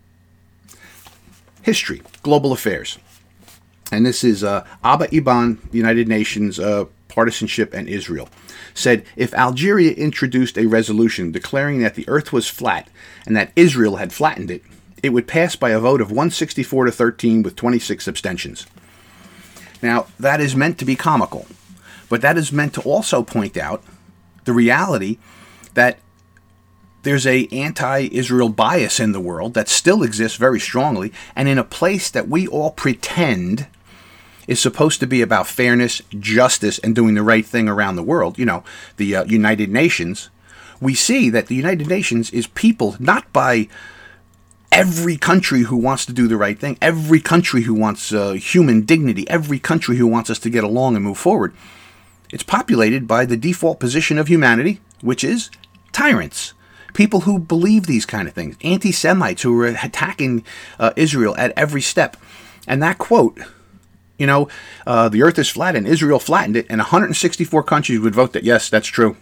history, global affairs. And this is uh, Abba Eban, the United Nations uh, Partisanship and Israel, said if Algeria introduced a resolution declaring that the earth was flat and that Israel had flattened it, it would pass by a vote of one hundred sixty-four to thirteen with twenty-six abstentions. Now, that is meant to be comical, but that is meant to also point out the reality that there's a anti-Israel bias in the world that still exists very strongly, and in a place that we all pretend is supposed to be about fairness, justice, and doing the right thing around the world, you know, the uh, United Nations, we see that the United Nations is peopled not by every country who wants to do the right thing, every country who wants uh, human dignity, every country who wants us to get along and move forward. It's populated by the default position of humanity, which is tyrants. People who believe these kind of things, anti-Semites who are attacking uh, Israel at every step. And that quote, you know, uh, the earth is flat and Israel flattened it, and one hundred sixty-four countries would vote that, yes, that's true,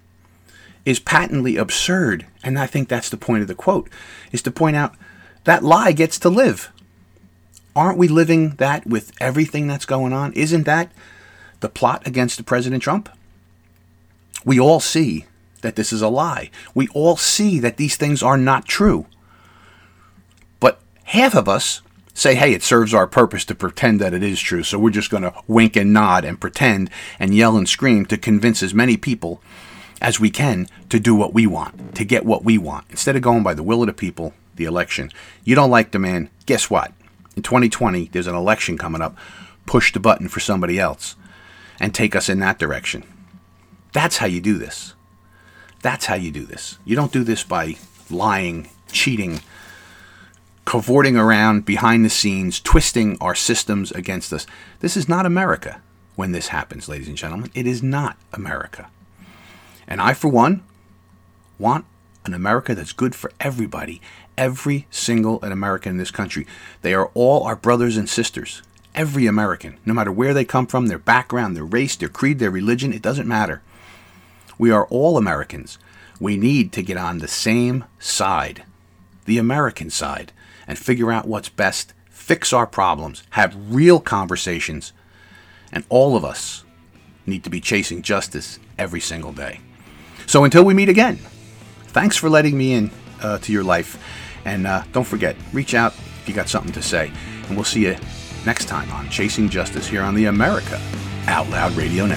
is patently absurd. And I think that's the point of the quote, is to point out that lie gets to live. Aren't we living that with everything that's going on? Isn't that the plot against President Trump? We all see that this is a lie. We all see that these things are not true. But half of us say, hey, it serves our purpose to pretend that it is true, so we're just going to wink and nod and pretend and yell and scream to convince as many people as we can to do what we want, to get what we want, instead of going by the will of the people, the election. You don't like the man, guess what? In twenty twenty, there's an election coming up. Push the button for somebody else and take us in that direction. That's how you do this. That's how you do this. You don't do this by lying, cheating, cavorting around behind the scenes, twisting our systems against us. This is not America when this happens, ladies and gentlemen. It is not America. And I, for one, want an America that's good for everybody, every single American in this country. They are all our brothers and sisters. Every American, no matter where they come from, their background, their race, their creed, their religion, it doesn't matter. We are all Americans. We need to get on the same side, the American side, and figure out what's best, fix our problems, have real conversations, and all of us need to be chasing justice every single day. So until we meet again, thanks for letting me in uh, to your life, and uh, don't forget, reach out if you got something to say, and we'll see you next time on Chasing Justice here on the America Out Loud Radio Network.